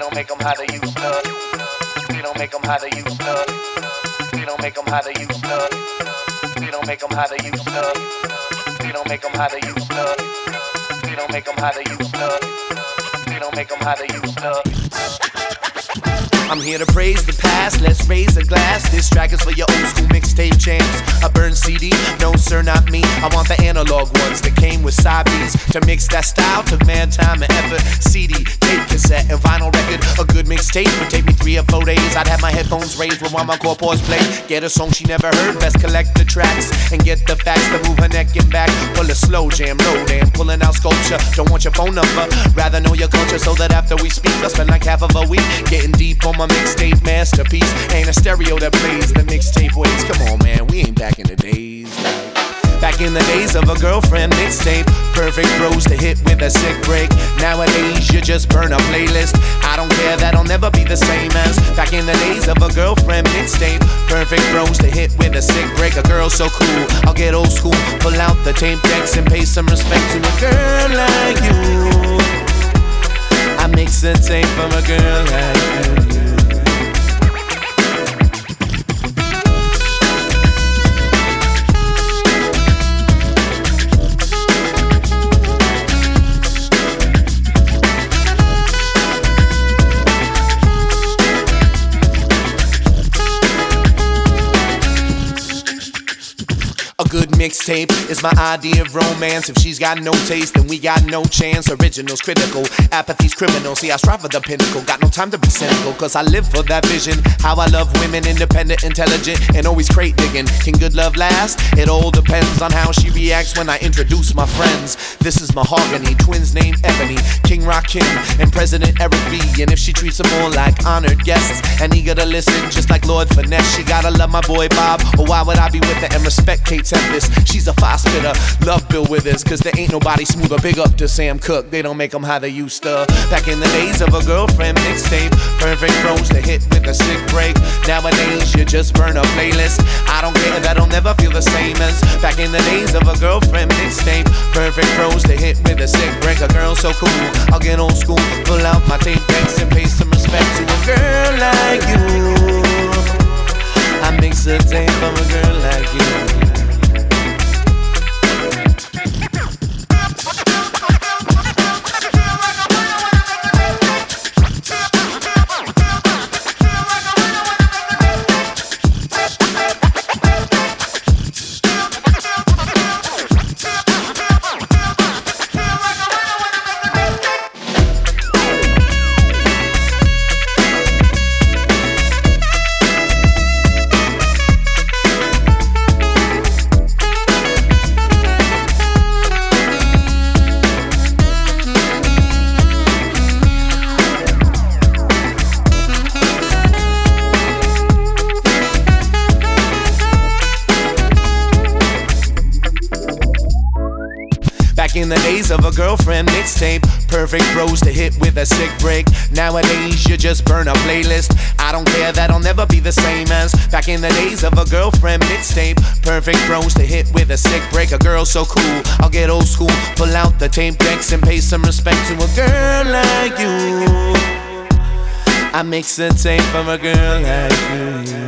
don't make them how they used to. We don't make them how they used to. We don't make them how they used to. We don't make them how they used to. We don't make them how they used to. We don't make them how they used to. We don't make them how they used to. I'm here to praise the past, let's raise a glass. This track is for your old school mixtape jams. A burned CD, no sir, not me. I want the analog ones that came with side B's. To mix that style took mad time and effort. CD, tape, cassette, and vinyl record. A good mixtape would take me 3 or 4 days. I'd have my headphones raised with one my corpores play. Get a song she never heard, best collect the tracks and get the facts to move her neck and back. Pull a slow jam, low damn, pulling out sculpture. Don't want your phone number, rather know your culture, so that after we speak I'll spend like half of a week getting deep on my mixtape masterpiece. Ain't a stereo that plays the mixtape ways. Come on man, we ain't back in the days back in the days of a girlfriend mixtape. Perfect bros to hit with a sick break. Nowadays you just burn a playlist. I don't care, that'll never be the same as back in the days of a girlfriend mixtape. Perfect bros to hit with a sick break. A girl so cool, I'll get old school. Pull out the tape decks and pay some respect to a girl like you. I mix a tape from a girl like you. A good mixtape is my idea of romance. If she's got no taste, then we got no chance. Original's critical, apathy's criminal. See, I strive for the pinnacle, got no time to be cynical, cause I live for that vision. How I love women, independent, intelligent, and always crate digging. Can good love last? It all depends on how she reacts when I introduce my friends. This is Mahogany, twins named Ebony, King Rakim, and President Eric B. And if she treats them all like honored guests and eager to listen, just like Lord Finesse, she gotta love my boy Bob, or why would I be with her and respect Kate Tempest? She's a fire spitter, love Bill Withers, cause there ain't nobody smoother. Big up to Sam Cooke, they don't make them how they used to. Back in the days of a girlfriend mixtape, perfect bros to hit with a sick break. Nowadays you just burn a playlist. I don't care, that'll never feel the same as back in the days of a girlfriend mixtape. Perfect bros to hit with a sick break. A girl so cool, I'll get old school. Pull out my tape decks and pay some respect to a girl like you. I mix a tape from a girl like you. In the days of a girlfriend mixtape, perfect bros to hit with a sick break. Nowadays you just burn a playlist. I don't care, that'll never be the same as back in the days of a girlfriend mixtape. Perfect bros to hit with a sick break. A girl so cool, I'll get old school. Pull out the tape decks and pay some respect to a girl like you. I mix a tape from a girl like you.